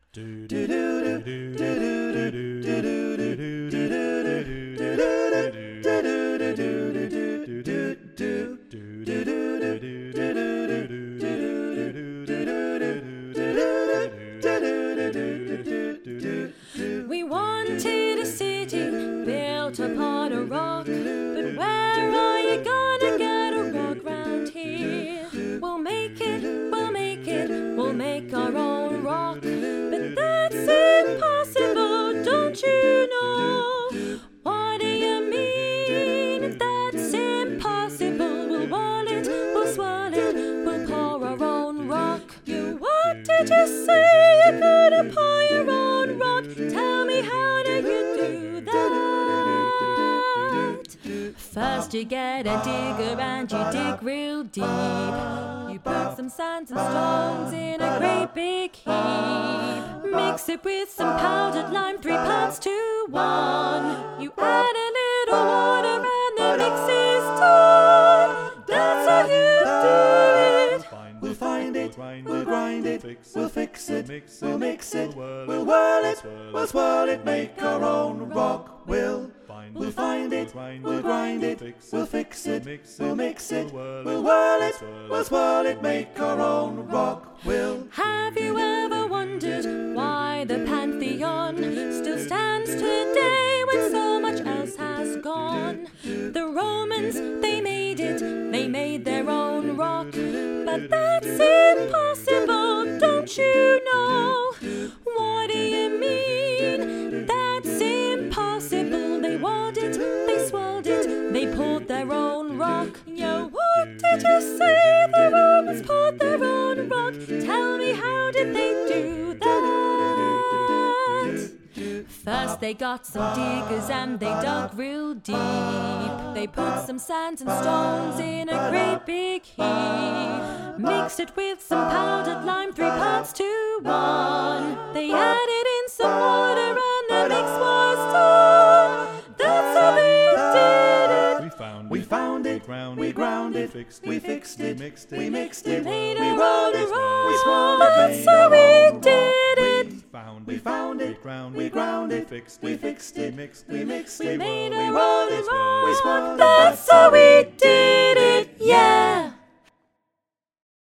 We wanted a city built upon a rock, but where are you gonna get a rock round here? We'll make it, we'll make it, we'll make our own rock, but that's impossible, don't you know? What do you mean? That's impossible. We'll wall it, we'll swirl it, we'll pour our own rock. What did you say? You're gonna pour your own rock? Tell me, how do you do that? First you get a digger and you dig real deep. You put some sand and stones in a great big heap. Mix it with some powdered lime, 3 parts to 1. You add a little water and the mix is done. That's how you do it. We'll find it, we'll grind it, we'll fix it, we'll mix it, we'll whirl it, we'll swirl it, make our own rock. We'll find it, we'll grind it, we'll fix it, we'll mix it, we'll whirl it, we'll swirl it, make our own rock. Have you ever wondered why the Pantheon still stands today when so much else has gone? The Romans, they made it, they made their own rock, but that's impossible, don't you know? What do you mean? That's impossible. They walled it, they swirled it, they poured their own rock. Yo, what did you say? The Romans poured their own rock. Tell me, how did they do that? First they got some diggers and they dug real deep. They put some sand and stones in a great big heap. Mixed it with some powdered lime, 3 parts to 1. They added in some water and the mix was done. That's how they did it. We found it, we ground it, we fixed it, we mixed it, we we rolled it, we swirled it. That's how we did it. We found it, we ground it, we fixed it, we mixed it, We made we our rolled own it, we rock. swirled it. That's how we did it, yeah.